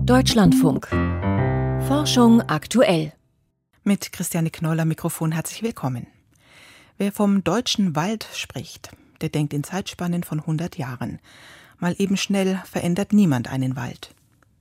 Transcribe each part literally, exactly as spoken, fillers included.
Deutschlandfunk. Forschung aktuell. Mit Christiane Knoll am Mikrofon herzlich willkommen. Wer vom deutschen Wald spricht, der denkt in Zeitspannen von hundert Jahren. Mal eben schnell verändert niemand einen Wald.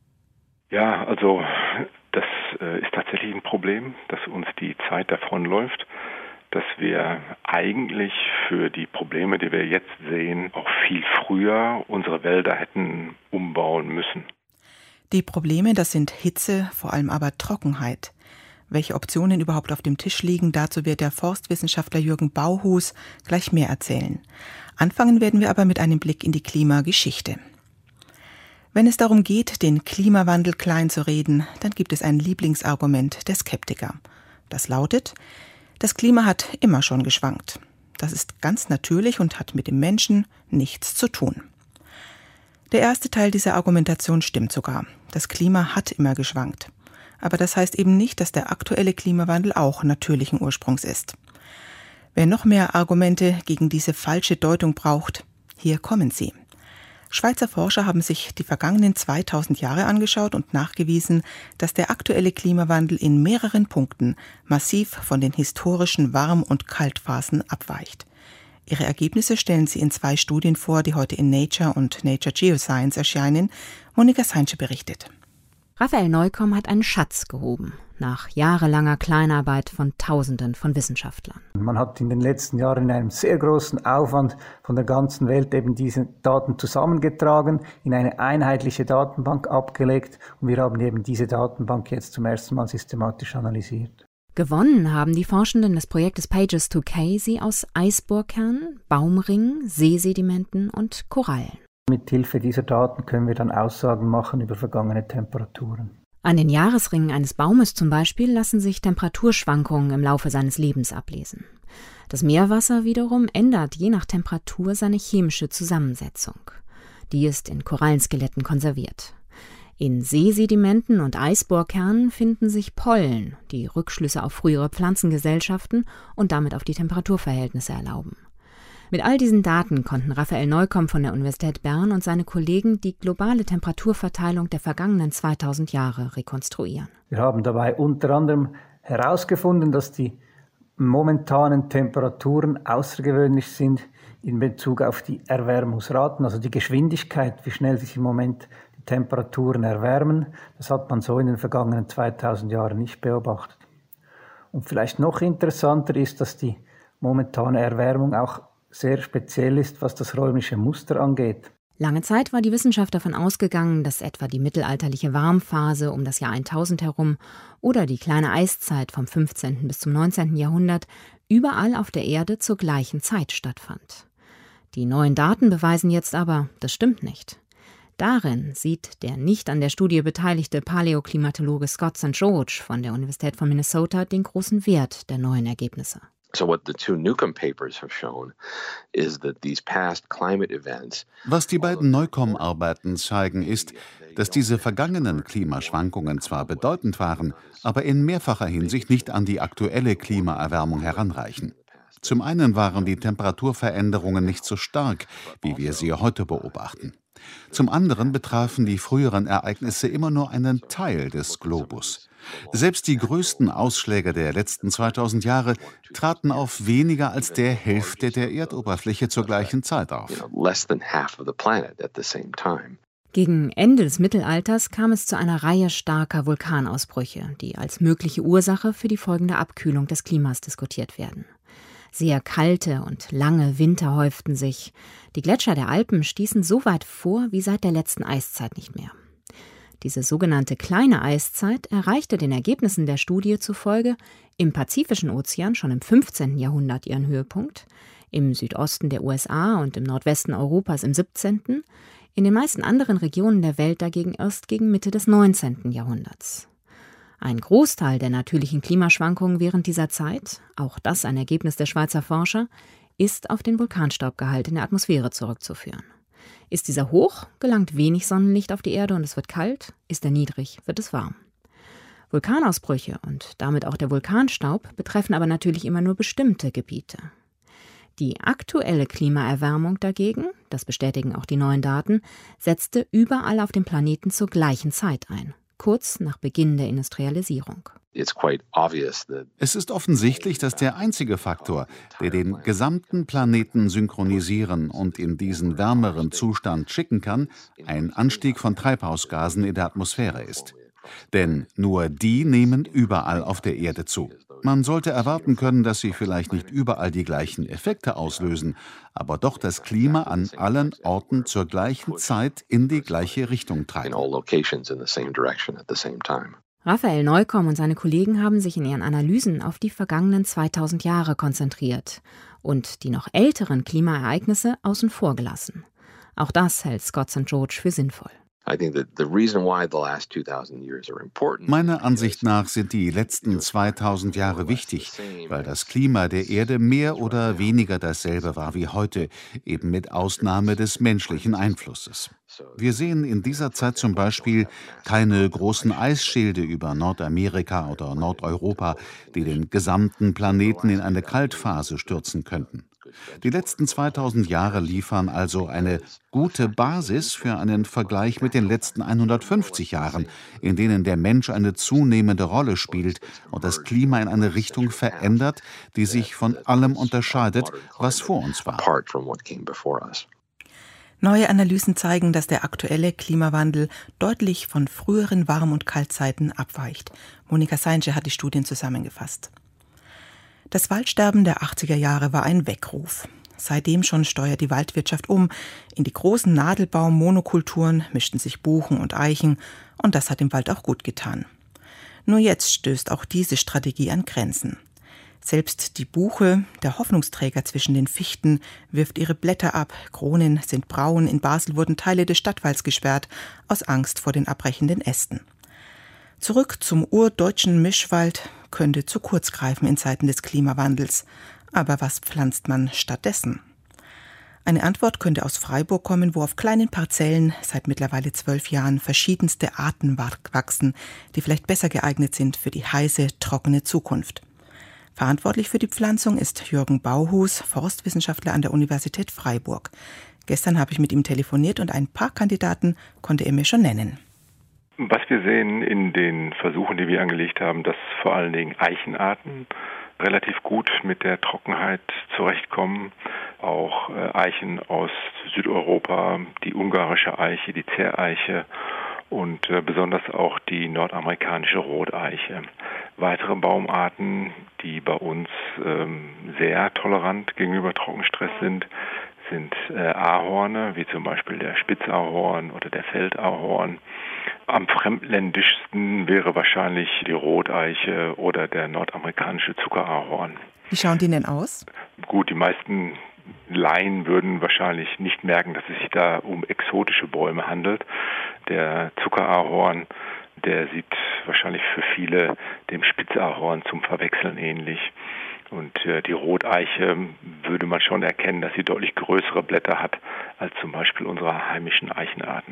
Ja, also das äh, ist tatsächlich ein Problem, dass uns die Zeit davonläuft, dass wir eigentlich für die Probleme, die wir jetzt sehen, auch viel früher unsere Wälder hätten umbauen müssen. Die Probleme, das sind Hitze, vor allem aber Trockenheit. Welche Optionen überhaupt auf dem Tisch liegen, dazu wird der Forstwissenschaftler Jürgen Bauhus gleich mehr erzählen. Anfangen werden wir aber mit einem Blick in die Klimageschichte. Wenn es darum geht, den Klimawandel klein zu reden, dann gibt es ein Lieblingsargument der Skeptiker. Das lautet: Das Klima hat immer schon geschwankt. Das ist ganz natürlich und hat mit dem Menschen nichts zu tun. Der erste Teil dieser Argumentation stimmt sogar. Das Klima hat immer geschwankt. Aber das heißt eben nicht, dass der aktuelle Klimawandel auch natürlichen Ursprungs ist. Wer noch mehr Argumente gegen diese falsche Deutung braucht, hier kommen sie. Schweizer Forscher haben sich die vergangenen zweitausend Jahre angeschaut und nachgewiesen, dass der aktuelle Klimawandel in mehreren Punkten massiv von den historischen Warm- und Kaltphasen abweicht. Ihre Ergebnisse stellen sie in zwei Studien vor, die heute in Nature und Nature Geoscience erscheinen. Monika Seinsche berichtet. Raphael Neukomm hat einen Schatz gehoben, nach jahrelanger Kleinarbeit von Tausenden von Wissenschaftlern. Man hat in den letzten Jahren in einem sehr großen Aufwand von der ganzen Welt eben diese Daten zusammengetragen, in eine einheitliche Datenbank abgelegt und wir haben eben diese Datenbank jetzt zum ersten Mal systematisch analysiert. Gewonnen haben die Forschenden des Projektes Pages two K sie aus Eisbohrkernen, Baumringen, Seesedimenten und Korallen. Mit Hilfe dieser Daten können wir dann Aussagen machen über vergangene Temperaturen. An den Jahresringen eines Baumes zum Beispiel lassen sich Temperaturschwankungen im Laufe seines Lebens ablesen. Das Meerwasser wiederum ändert je nach Temperatur seine chemische Zusammensetzung. Die ist in Korallenskeletten konserviert. In Seesedimenten und Eisbohrkernen finden sich Pollen, die Rückschlüsse auf frühere Pflanzengesellschaften und damit auf die Temperaturverhältnisse erlauben. Mit all diesen Daten konnten Raphael Neukomm von der Universität Bern und seine Kollegen die globale Temperaturverteilung der vergangenen zweitausend Jahre rekonstruieren. Wir haben dabei unter anderem herausgefunden, dass die momentanen Temperaturen außergewöhnlich sind in Bezug auf die Erwärmungsraten, also die Geschwindigkeit, wie schnell sich im Moment die Temperaturen erwärmen. Das hat man so in den vergangenen zweitausend Jahren nicht beobachtet. Und vielleicht noch interessanter ist, dass die momentane Erwärmung auch sehr speziell ist, was das räumliche Muster angeht. Lange Zeit war die Wissenschaft davon ausgegangen, dass etwa die mittelalterliche Warmphase um das Jahr tausend herum oder die kleine Eiszeit vom fünfzehnten bis zum neunzehnten Jahrhundert überall auf der Erde zur gleichen Zeit stattfand. Die neuen Daten beweisen jetzt aber, das stimmt nicht. Darin sieht der nicht an der Studie beteiligte Paläoklimatologe Scott Sankt George von der Universität von Minnesota den großen Wert der neuen Ergebnisse. Was die beiden Neukomm-Arbeiten zeigen, ist, dass diese vergangenen Klimaschwankungen zwar bedeutend waren, aber in mehrfacher Hinsicht nicht an die aktuelle Klimaerwärmung heranreichen. Zum einen waren die Temperaturveränderungen nicht so stark, wie wir sie heute beobachten. Zum anderen betrafen die früheren Ereignisse immer nur einen Teil des Globus. Selbst die größten Ausschläge der letzten zweitausend Jahre traten auf weniger als der Hälfte der Erdoberfläche zur gleichen Zeit auf. Gegen Ende des Mittelalters kam es zu einer Reihe starker Vulkanausbrüche, die als mögliche Ursache für die folgende Abkühlung des Klimas diskutiert werden. Sehr kalte und lange Winter häuften sich. Die Gletscher der Alpen stießen so weit vor wie seit der letzten Eiszeit nicht mehr. Diese sogenannte kleine Eiszeit erreichte den Ergebnissen der Studie zufolge im Pazifischen Ozean schon im fünfzehnten Jahrhundert ihren Höhepunkt, im Südosten der U S A und im Nordwesten Europas im siebzehnten, in den meisten anderen Regionen der Welt dagegen erst gegen Mitte des neunzehnten Jahrhunderts. Ein Großteil der natürlichen Klimaschwankungen während dieser Zeit, auch das ein Ergebnis der Schweizer Forscher, ist auf den Vulkanstaubgehalt in der Atmosphäre zurückzuführen. Ist dieser hoch, gelangt wenig Sonnenlicht auf die Erde und es wird kalt, ist er niedrig, wird es warm. Vulkanausbrüche und damit auch der Vulkanstaub betreffen aber natürlich immer nur bestimmte Gebiete. Die aktuelle Klimaerwärmung dagegen, das bestätigen auch die neuen Daten, setzte überall auf dem Planeten zur gleichen Zeit ein, kurz nach Beginn der Industrialisierung. Es ist offensichtlich, dass der einzige Faktor, der den gesamten Planeten synchronisieren und in diesen wärmeren Zustand schicken kann, ein Anstieg von Treibhausgasen in der Atmosphäre ist. Denn nur die nehmen überall auf der Erde zu. Man sollte erwarten können, dass sie vielleicht nicht überall die gleichen Effekte auslösen, aber doch das Klima an allen Orten zur gleichen Zeit in die gleiche Richtung treiben. Raphael Neukomm und seine Kollegen haben sich in ihren Analysen auf die vergangenen zweitausend Jahre konzentriert und die noch älteren Klimaereignisse außen vor gelassen. Auch das hält Scott Sankt George für sinnvoll. Meiner Ansicht nach sind die letzten zweitausend Jahre wichtig, weil das Klima der Erde mehr oder weniger dasselbe war wie heute, eben mit Ausnahme des menschlichen Einflusses. Wir sehen in dieser Zeit zum Beispiel keine großen Eisschilde über Nordamerika oder Nordeuropa, die den gesamten Planeten in eine Kaltphase stürzen könnten. Die letzten zweitausend Jahre liefern also eine gute Basis für einen Vergleich mit den letzten hundertfünfzig Jahren, in denen der Mensch eine zunehmende Rolle spielt und das Klima in eine Richtung verändert, die sich von allem unterscheidet, was vor uns war. Neue Analysen zeigen, dass der aktuelle Klimawandel deutlich von früheren Warm- und Kaltzeiten abweicht. Monika Seinche hat die Studien zusammengefasst. Das Waldsterben der achtziger Jahre war ein Weckruf. Seitdem schon steuert die Waldwirtschaft um. In die großen Nadelbaum-Monokulturen mischten sich Buchen und Eichen und das hat dem Wald auch gut getan. Nur jetzt stößt auch diese Strategie an Grenzen. Selbst die Buche, der Hoffnungsträger zwischen den Fichten, wirft ihre Blätter ab, Kronen sind braun, in Basel wurden Teile des Stadtwalds gesperrt, aus Angst vor den abbrechenden Ästen. Zurück zum urdeutschen Mischwald könnte zu kurz greifen in Zeiten des Klimawandels. Aber was pflanzt man stattdessen? Eine Antwort könnte aus Freiburg kommen, wo auf kleinen Parzellen seit mittlerweile zwölf Jahren verschiedenste Arten wachsen, die vielleicht besser geeignet sind für die heiße, trockene Zukunft. Verantwortlich für die Pflanzung ist Jürgen Bauhus, Forstwissenschaftler an der Universität Freiburg. Gestern habe ich mit ihm telefoniert und ein paar Kandidaten konnte er mir schon nennen. Was wir sehen in den Versuchen, die wir angelegt haben, dass vor allen Dingen Eichenarten relativ gut mit der Trockenheit zurechtkommen. Auch äh, Eichen aus Südeuropa, die ungarische Eiche, die Zerreiche und äh, besonders auch die nordamerikanische Roteiche. Weitere Baumarten, die bei uns ähm, sehr tolerant gegenüber Trockenstress sind, sind äh, Ahorne, wie zum Beispiel der Spitzahorn oder der Feldahorn. Am fremdländischsten wäre wahrscheinlich die Roteiche oder der nordamerikanische Zuckerahorn. Wie schauen die denn aus? Gut, die meisten Laien würden wahrscheinlich nicht merken, dass es sich da um exotische Bäume handelt. Der Zuckerahorn, der sieht wahrscheinlich für viele dem Spitzahorn zum Verwechseln ähnlich. Und äh, die Roteiche würde man schon erkennen, dass sie deutlich größere Blätter hat als zum Beispiel unsere heimischen Eichenarten.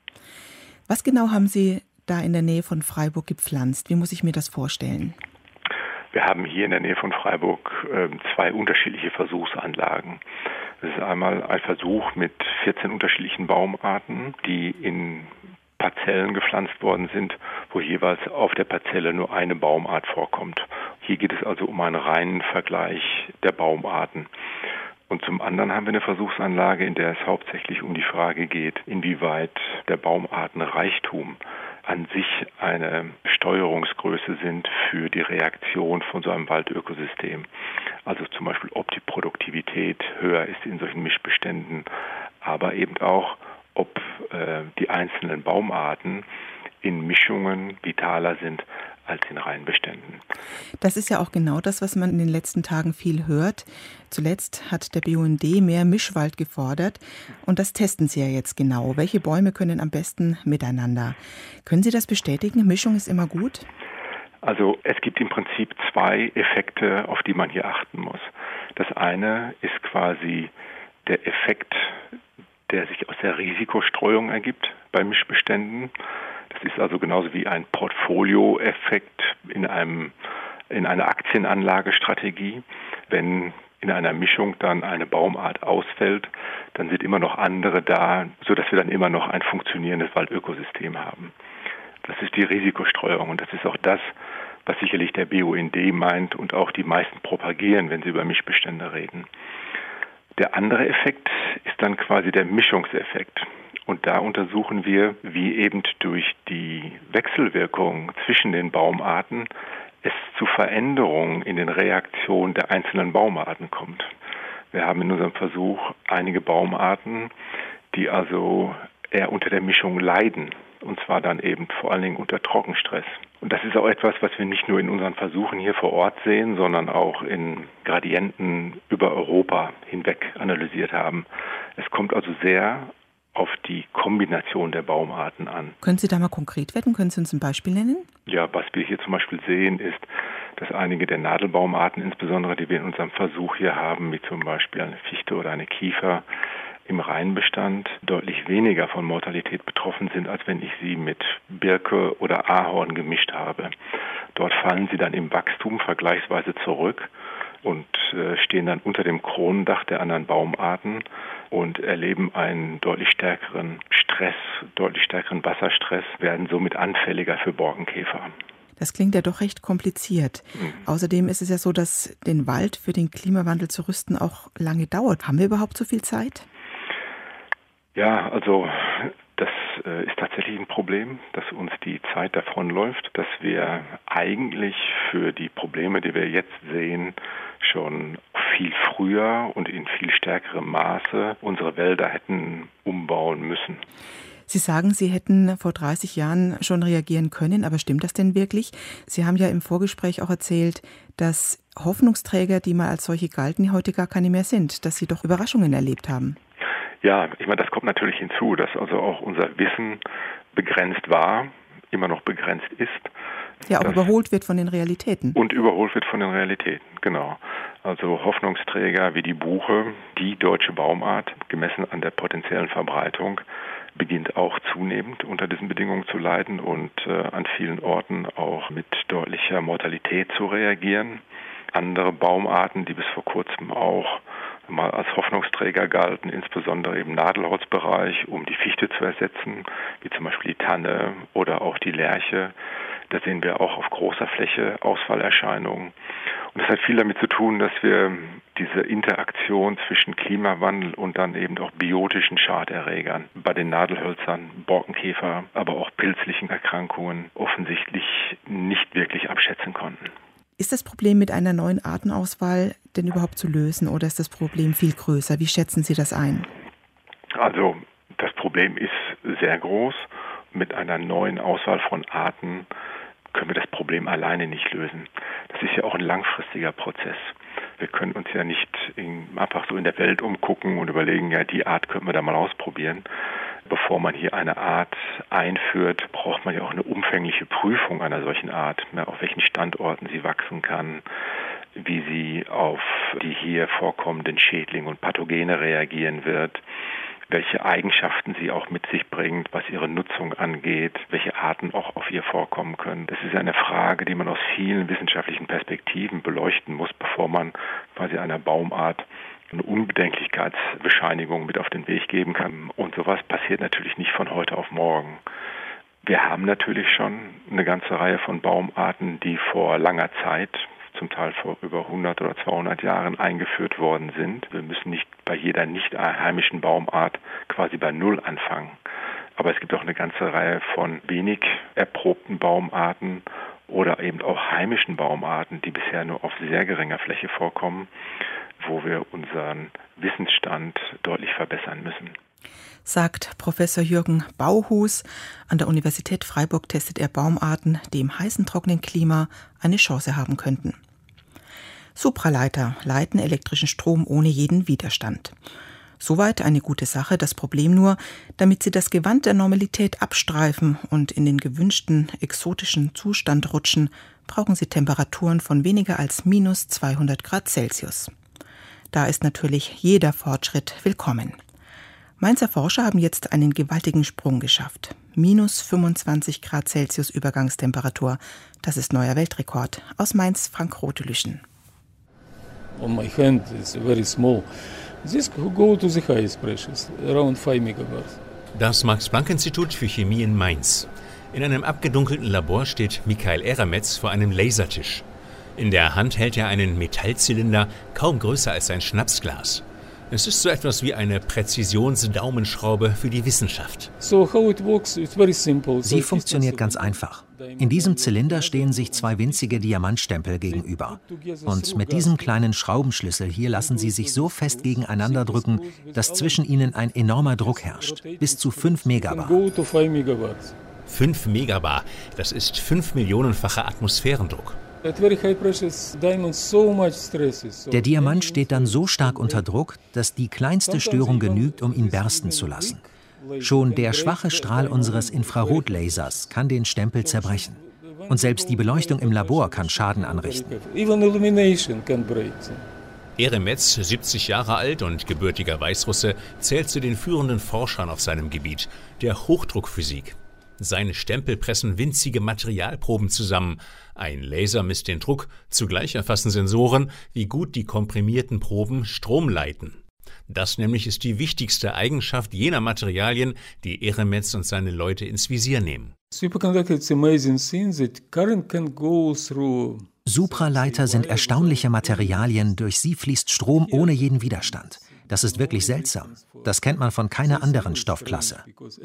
Was genau haben Sie da in der Nähe von Freiburg gepflanzt? Wie muss ich mir das vorstellen? Wir haben hier in der Nähe von Freiburg äh, zwei unterschiedliche Versuchsanlagen. Das ist einmal ein Versuch mit vierzehn unterschiedlichen Baumarten, die in Parzellen gepflanzt worden sind, wo jeweils auf der Parzelle nur eine Baumart vorkommt. Hier geht es also um einen reinen Vergleich der Baumarten. Und zum anderen haben wir eine Versuchsanlage, in der es hauptsächlich um die Frage geht, inwieweit der Baumartenreichtum an sich eine Steuerungsgröße sind für die Reaktion von so einem Waldökosystem. Also zum Beispiel, ob die Produktivität höher ist in solchen Mischbeständen, aber eben auch, ob äh, die einzelnen Baumarten in Mischungen vitaler sind als in Reihenbeständen. Das ist ja auch genau das, was man in den letzten Tagen viel hört. Zuletzt hat der B U N D mehr Mischwald gefordert und das testen Sie ja jetzt genau. Welche Bäume können am besten miteinander? Können Sie das bestätigen? Mischung ist immer gut? Also es gibt im Prinzip zwei Effekte, auf die man hier achten muss. Das eine ist quasi der Effekt, der sich aus der Risikostreuung ergibt bei Mischbeständen. Das ist also genauso wie ein Portfolioeffekt in einem in einer Aktienanlagestrategie. Wenn in einer Mischung dann eine Baumart ausfällt, dann sind immer noch andere da, sodass wir dann immer noch ein funktionierendes Waldökosystem haben. Das ist die Risikostreuung und das ist auch das, was sicherlich der B U N D meint und auch die meisten propagieren, wenn sie über Mischbestände reden. Der andere Effekt ist dann quasi der Mischungseffekt. Und da untersuchen wir, wie eben durch die Wechselwirkung zwischen den Baumarten es zu Veränderungen in den Reaktionen der einzelnen Baumarten kommt. Wir haben in unserem Versuch einige Baumarten, die also eher unter der Mischung leiden. Und zwar dann eben vor allen Dingen unter Trockenstress. Und das ist auch etwas, was wir nicht nur in unseren Versuchen hier vor Ort sehen, sondern auch in Gradienten über Europa hinweg analysiert haben. Es kommt also sehr auf die Kombination der Baumarten an. Können Sie da mal konkret werden? Können Sie uns ein Beispiel nennen? Ja, was wir hier zum Beispiel sehen, ist, dass einige der Nadelbaumarten, insbesondere die wir in unserem Versuch hier haben, wie zum Beispiel eine Fichte oder eine Kiefer, im Reinbestand deutlich weniger von Mortalität betroffen sind, als wenn ich sie mit Birke oder Ahorn gemischt habe. Dort fallen sie dann im Wachstum vergleichsweise zurück und äh, stehen dann unter dem Kronendach der anderen Baumarten und erleben einen deutlich stärkeren Stress, deutlich stärkeren Wasserstress, werden somit anfälliger für Borkenkäfer. Das klingt ja doch recht kompliziert. Mhm. Außerdem ist es ja so, dass den Wald für den Klimawandel zu rüsten auch lange dauert. Haben wir überhaupt so viel Zeit? Ja, also das äh, ist tatsächlich ein Problem, dass uns die Zeit davonläuft, dass wir eigentlich für die Probleme, die wir jetzt sehen, schon viel früher und in viel stärkerem Maße unsere Wälder hätten umbauen müssen. Sie sagen, Sie hätten vor dreißig Jahren schon reagieren können, aber stimmt das denn wirklich? Sie haben ja im Vorgespräch auch erzählt, dass Hoffnungsträger, die mal als solche galten, heute gar keine mehr sind, dass Sie doch Überraschungen erlebt haben. Ja, ich meine, das kommt natürlich hinzu, dass also auch unser Wissen begrenzt war, immer noch begrenzt ist. Ja, auch überholt wird von den Realitäten. Und überholt wird von den Realitäten, genau. Also Hoffnungsträger wie die Buche, die deutsche Baumart, gemessen an der potenziellen Verbreitung, beginnt auch zunehmend unter diesen Bedingungen zu leiden und äh, an vielen Orten auch mit deutlicher Mortalität zu reagieren. Andere Baumarten, die bis vor kurzem auch mal als Hoffnungsträger galten, insbesondere im Nadelholzbereich, um die Fichte zu ersetzen, wie zum Beispiel die Tanne oder auch die Lärche. Da sehen wir auch auf großer Fläche Ausfallerscheinungen. Und das hat viel damit zu tun, dass wir diese Interaktion zwischen Klimawandel und dann eben auch biotischen Schaderregern bei den Nadelhölzern, Borkenkäfer, aber auch pilzlichen Erkrankungen offensichtlich nicht wirklich abschätzen konnten. Ist das Problem mit einer neuen Artenauswahl denn überhaupt zu lösen oder ist das Problem viel größer? Wie schätzen Sie das ein? Also das Problem ist sehr groß. Mit einer neuen Auswahl von Arten können wir das Problem alleine nicht lösen. Das ist ja auch ein langfristiger Prozess. Wir können uns ja nicht in, einfach so in der Welt umgucken und überlegen, ja, die Art können wir da mal ausprobieren. Bevor man hier eine Art einführt, braucht man ja auch eine umfängliche Prüfung einer solchen Art, ja, auf welchen Standorten sie wachsen kann, wie sie auf die hier vorkommenden Schädlinge und Pathogene reagieren wird, welche Eigenschaften sie auch mit sich bringt, was ihre Nutzung angeht, welche Arten auch auf ihr vorkommen können. Das ist eine Frage, die man aus vielen wissenschaftlichen Perspektiven beleuchten muss, bevor man quasi einer Baumart eine Unbedenklichkeitsbescheinigung mit auf den Weg geben kann. Und sowas passiert natürlich nicht von heute auf morgen. Wir haben natürlich schon eine ganze Reihe von Baumarten, die vor langer Zeit, zum Teil vor über hundert oder zweihundert Jahren eingeführt worden sind. Wir müssen nicht bei jeder nicht heimischen Baumart quasi bei Null anfangen. Aber es gibt auch eine ganze Reihe von wenig erprobten Baumarten oder eben auch heimischen Baumarten, die bisher nur auf sehr geringer Fläche vorkommen, wo wir unseren Wissensstand deutlich verbessern müssen. Sagt Professor Jürgen Bauhus. An der Universität Freiburg testet er Baumarten, die im heißen, trockenen Klima eine Chance haben könnten. Supraleiter leiten elektrischen Strom ohne jeden Widerstand. Soweit eine gute Sache, das Problem nur, damit sie das Gewand der Normalität abstreifen und in den gewünschten exotischen Zustand rutschen, brauchen sie Temperaturen von weniger als minus zweihundert Grad Celsius. Da ist natürlich jeder Fortschritt willkommen. Mainzer Forscher haben jetzt einen gewaltigen Sprung geschafft. Minus fünfundzwanzig Grad Celsius Übergangstemperatur. Das ist neuer Weltrekord. Aus Mainz Frank Rotelüschen. on my hand is very small. This go to the highest pressures, around five megabards. Das Max-Planck-Institut für Chemie in Mainz. In einem abgedunkelten Labor steht Michael Eremetz vor einem Lasertisch. In der Hand hält er einen Metallzylinder, kaum größer als ein Schnapsglas. Es ist so etwas wie eine Präzisions-Daumenschraube für die Wissenschaft. Sie funktioniert ganz einfach. In diesem Zylinder stehen sich zwei winzige Diamantstempel gegenüber. Und mit diesem kleinen Schraubenschlüssel hier lassen sie sich so fest gegeneinander drücken, dass zwischen ihnen ein enormer Druck herrscht, bis zu fünf Megabar. fünf Megabar, das ist fünf Millionenfacher Atmosphärendruck. Der Diamant steht dann so stark unter Druck, dass die kleinste Störung genügt, um ihn bersten zu lassen. Schon der schwache Strahl unseres Infrarotlasers kann den Stempel zerbrechen. Und selbst die Beleuchtung im Labor kann Schaden anrichten. Eremetz, siebzig Jahre alt und gebürtiger Weißrusse, zählt zu den führenden Forschern auf seinem Gebiet, der Hochdruckphysik. Seine Stempel pressen winzige Materialproben zusammen. Ein Laser misst den Druck, zugleich erfassen Sensoren, wie gut die komprimierten Proben Strom leiten. Das nämlich ist die wichtigste Eigenschaft jener Materialien, die Eremetz und seine Leute ins Visier nehmen. Supraleiter sind erstaunliche Materialien, durch sie fließt Strom ohne jeden Widerstand. Das ist wirklich seltsam. Das kennt man von keiner anderen Stoffklasse.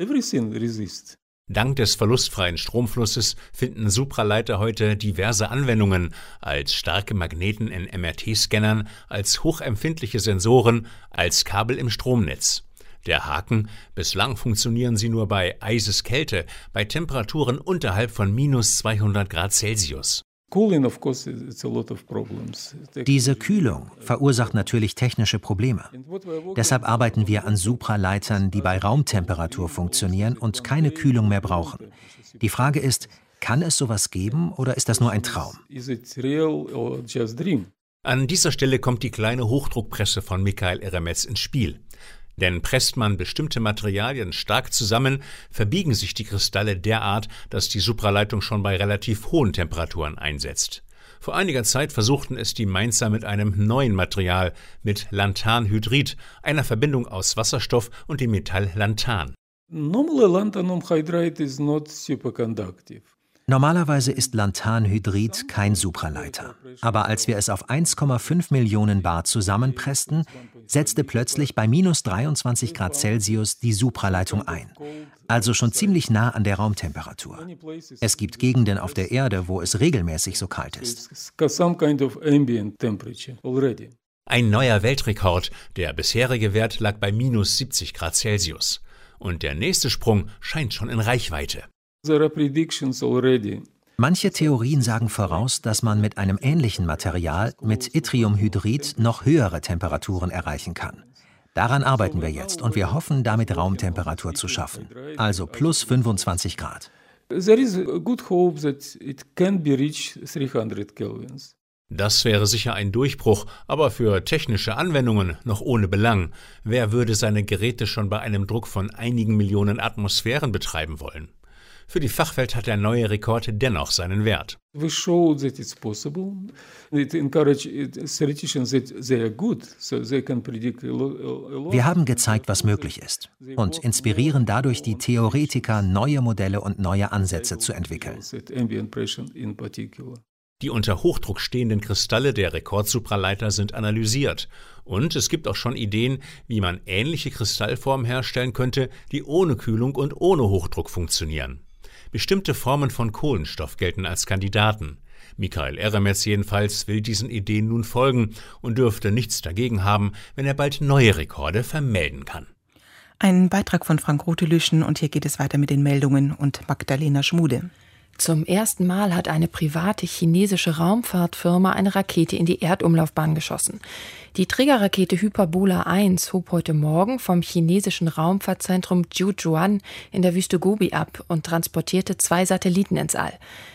Dank des verlustfreien Stromflusses finden Supraleiter heute diverse Anwendungen, als starke Magneten in M R T-Scannern, als hochempfindliche Sensoren, als Kabel im Stromnetz. Der Haken: bislang funktionieren sie nur bei Eiseskälte, bei Temperaturen unterhalb von minus zweihundert Grad Celsius. Diese Kühlung verursacht natürlich technische Probleme. Deshalb arbeiten wir an Supraleitern, die bei Raumtemperatur funktionieren und keine Kühlung mehr brauchen. Die Frage ist, kann es sowas geben oder ist das nur ein Traum? An dieser Stelle kommt die kleine Hochdruckpresse von Michael Eremetz ins Spiel. Denn presst man bestimmte Materialien stark zusammen, verbiegen sich die Kristalle derart, dass die Supraleitung schon bei relativ hohen Temperaturen einsetzt. Vor einiger Zeit versuchten es die Mainzer mit einem neuen Material, mit Lanthanhydrid, einer Verbindung aus Wasserstoff und dem Metall Lanthan. Normalerweise ist Lanthanhydrid kein Supraleiter. Aber als wir es auf eins Komma fünf Millionen Bar zusammenpressten, setzte plötzlich bei minus dreiundzwanzig Grad Celsius die Supraleitung ein. Also schon ziemlich nah an der Raumtemperatur. Es gibt Gegenden auf der Erde, wo es regelmäßig so kalt ist. Ein neuer Weltrekord. Der bisherige Wert lag bei minus siebzig Grad Celsius. Und der nächste Sprung scheint schon in Reichweite. Manche Theorien sagen voraus, dass man mit einem ähnlichen Material, mit Yttriumhydrid, noch höhere Temperaturen erreichen kann. Daran arbeiten wir jetzt und wir hoffen, damit Raumtemperatur zu schaffen, also plus fünfundzwanzig Grad. Das wäre sicher ein Durchbruch, aber für technische Anwendungen noch ohne Belang. Wer würde seine Geräte schon bei einem Druck von einigen Millionen Atmosphären betreiben wollen? Für die Fachwelt hat der neue Rekord dennoch seinen Wert. Wir haben gezeigt, was möglich ist und inspirieren dadurch die Theoretiker, neue Modelle und neue Ansätze zu entwickeln. Die unter Hochdruck stehenden Kristalle der Rekordsupraleiter sind analysiert. Und es gibt auch schon Ideen, wie man ähnliche Kristallformen herstellen könnte, die ohne Kühlung und ohne Hochdruck funktionieren. Bestimmte Formen von Kohlenstoff gelten als Kandidaten. Michael Eremetz jedenfalls will diesen Ideen nun folgen und dürfte nichts dagegen haben, wenn er bald neue Rekorde vermelden kann. Ein Beitrag von Frank Rotelüschen und hier geht es weiter mit den Meldungen und Magdalena Schmude. Zum ersten Mal hat eine private chinesische Raumfahrtfirma eine Rakete in die Erdumlaufbahn geschossen. Die Trägerrakete Hyperbola eins hob heute Morgen vom chinesischen Raumfahrtzentrum Jiuquan in der Wüste Gobi ab und transportierte zwei Satelliten ins All.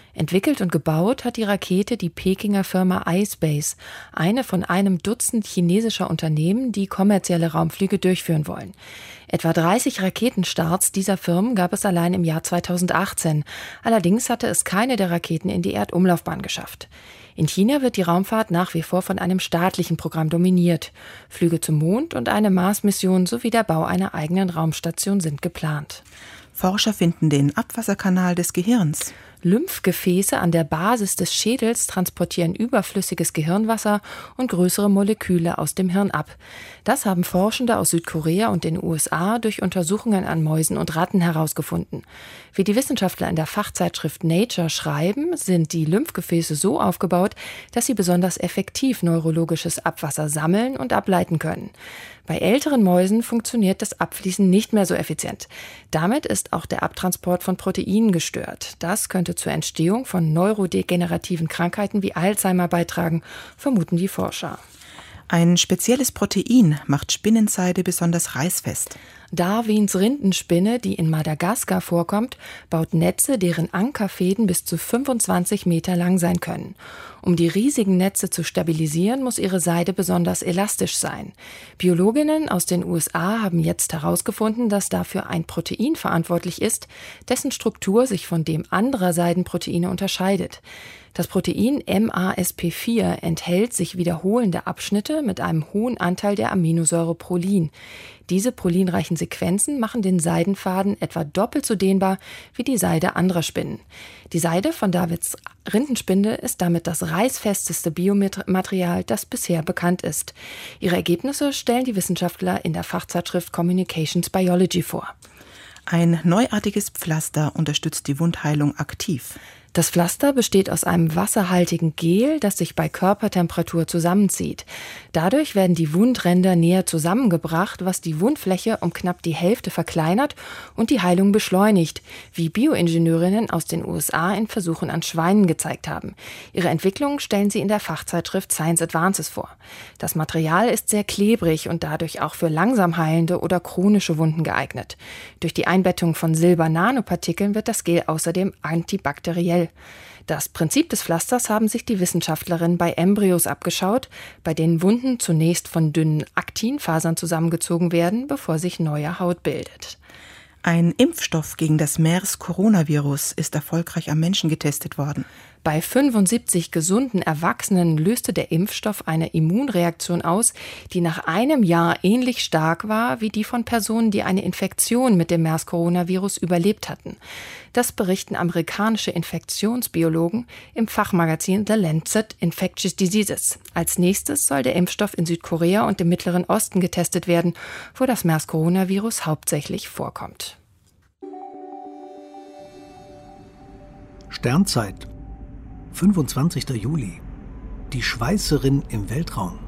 Entwickelt und gebaut hat die Rakete die Pekinger Firma iSpace, eine von einem Dutzend chinesischer Unternehmen, die kommerzielle Raumflüge durchführen wollen. Etwa dreißig Raketenstarts dieser Firmen gab es allein im Jahr zweitausendachtzehn. Allerdings hatte es keine der Raketen in die Erdumlaufbahn geschafft. In China wird die Raumfahrt nach wie vor von einem staatlichen Programm dominiert. Flüge zum Mond und eine Mars-Mission sowie der Bau einer eigenen Raumstation sind geplant. Forscher finden den Abwasserkanal des Gehirns. Lymphgefäße an der Basis des Schädels transportieren überflüssiges Gehirnwasser und größere Moleküle aus dem Hirn ab. Das haben Forschende aus Südkorea und den U S A durch Untersuchungen an Mäusen und Ratten herausgefunden. Wie die Wissenschaftler in der Fachzeitschrift Nature schreiben, sind die Lymphgefäße so aufgebaut, dass sie besonders effektiv neurologisches Abwasser sammeln und ableiten können. Bei älteren Mäusen funktioniert das Abfließen nicht mehr so effizient. Damit ist auch der Abtransport von Proteinen gestört. Das könnte zur Entstehung von neurodegenerativen Krankheiten wie Alzheimer beitragen, vermuten die Forscher. Ein spezielles Protein macht Spinnenseide besonders reißfest. Darwins Rindenspinne, die in Madagaskar vorkommt, baut Netze, deren Ankerfäden bis zu fünfundzwanzig Meter lang sein können. Um die riesigen Netze zu stabilisieren, muss ihre Seide besonders elastisch sein. Biologinnen aus den U S A haben jetzt herausgefunden, dass dafür ein Protein verantwortlich ist, dessen Struktur sich von dem anderer Seidenproteine unterscheidet. Das Protein M A S P vier enthält sich wiederholende Abschnitte mit einem hohen Anteil der Aminosäure Prolin. Diese prolinreichen Sequenzen machen den Seidenfaden etwa doppelt so dehnbar wie die Seide anderer Spinnen. Die Seide von Davids Rindenspinne ist damit das reißfesteste Biomaterial, das bisher bekannt ist. Ihre Ergebnisse stellen die Wissenschaftler in der Fachzeitschrift Communications Biology vor. Ein neuartiges Pflaster unterstützt die Wundheilung aktiv. Das Pflaster besteht aus einem wasserhaltigen Gel, das sich bei Körpertemperatur zusammenzieht. Dadurch werden die Wundränder näher zusammengebracht, was die Wundfläche um knapp die Hälfte verkleinert und die Heilung beschleunigt, wie Bioingenieurinnen aus den U S A in Versuchen an Schweinen gezeigt haben. Ihre Entwicklung stellen sie in der Fachzeitschrift Science Advances vor. Das Material ist sehr klebrig und dadurch auch für langsam heilende oder chronische Wunden geeignet. Durch die Einbettung von Silber-Nanopartikeln wird das Gel außerdem antibakteriell. Das Prinzip des Pflasters haben sich die Wissenschaftlerinnen bei Embryos abgeschaut, bei denen Wunden zunächst von dünnen Aktinfasern zusammengezogen werden, bevor sich neue Haut bildet. Ein Impfstoff gegen das MERS-Coronavirus ist erfolgreich am Menschen getestet worden. Bei fünfundsiebzig gesunden Erwachsenen löste der Impfstoff eine Immunreaktion aus, die nach einem Jahr ähnlich stark war wie die von Personen, die eine Infektion mit dem MERS-Coronavirus überlebt hatten. Das berichten amerikanische Infektionsbiologen im Fachmagazin The Lancet Infectious Diseases. Als nächstes soll der Impfstoff in Südkorea und im Mittleren Osten getestet werden, wo das MERS-Coronavirus hauptsächlich vorkommt. Sternzeit, fünfundzwanzigster Juli. Die Schweißerin im Weltraum.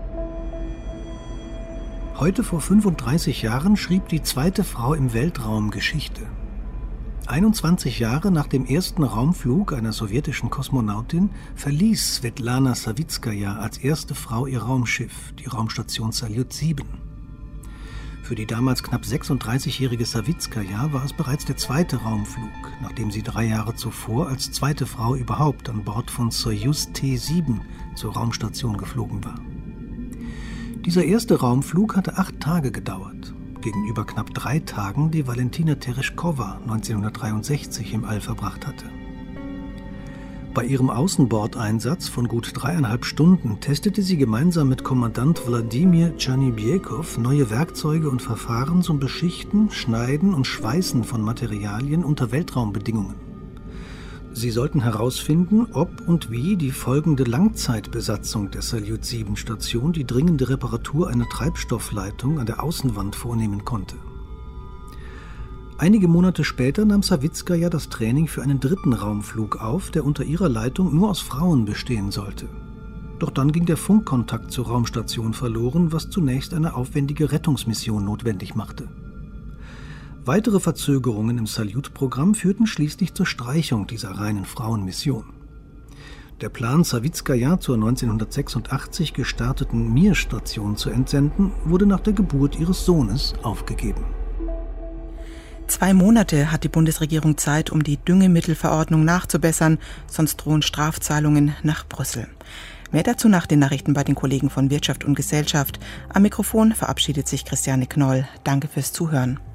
Heute vor fünfunddreißig Jahren schrieb die zweite Frau im Weltraum Geschichte. einundzwanzig Jahre nach dem ersten Raumflug einer sowjetischen Kosmonautin verließ Svetlana Savitskaja als erste Frau ihr Raumschiff, die Raumstation Salyut sieben. Für die damals knapp sechsunddreißigjährige Savitskaja war es bereits der zweite Raumflug, nachdem sie drei Jahre zuvor als zweite Frau überhaupt an Bord von Sojus T sieben zur Raumstation geflogen war. Dieser erste Raumflug hatte acht Tage gedauert, gegenüber knapp drei Tagen, die Valentina Tereshkova neunzehnhundertdreiundsechzig im All verbracht hatte. Bei ihrem Außenbordeinsatz von gut dreieinhalb Stunden testete sie gemeinsam mit Kommandant Wladimir Tschernibjekow neue Werkzeuge und Verfahren zum Beschichten, Schneiden und Schweißen von Materialien unter Weltraumbedingungen. Sie sollten herausfinden, ob und wie die folgende Langzeitbesatzung der Salyut sieben Station die dringende Reparatur einer Treibstoffleitung an der Außenwand vornehmen konnte. Einige Monate später nahm Savitskaja das Training für einen dritten Raumflug auf, der unter ihrer Leitung nur aus Frauen bestehen sollte. Doch dann ging der Funkkontakt zur Raumstation verloren, was zunächst eine aufwendige Rettungsmission notwendig machte. Weitere Verzögerungen im Salyut-Programm führten schließlich zur Streichung dieser reinen Frauenmission. Der Plan, Savitskaja zur neunzehnhundertsechsundachtzig gestarteten Mir-Station zu entsenden, wurde nach der Geburt ihres Sohnes aufgegeben. Zwei Monate hat die Bundesregierung Zeit, um die Düngemittelverordnung nachzubessern, sonst drohen Strafzahlungen nach Brüssel. Mehr dazu nach den Nachrichten bei den Kollegen von Wirtschaft und Gesellschaft. Am Mikrofon verabschiedet sich Christiane Knoll. Danke fürs Zuhören.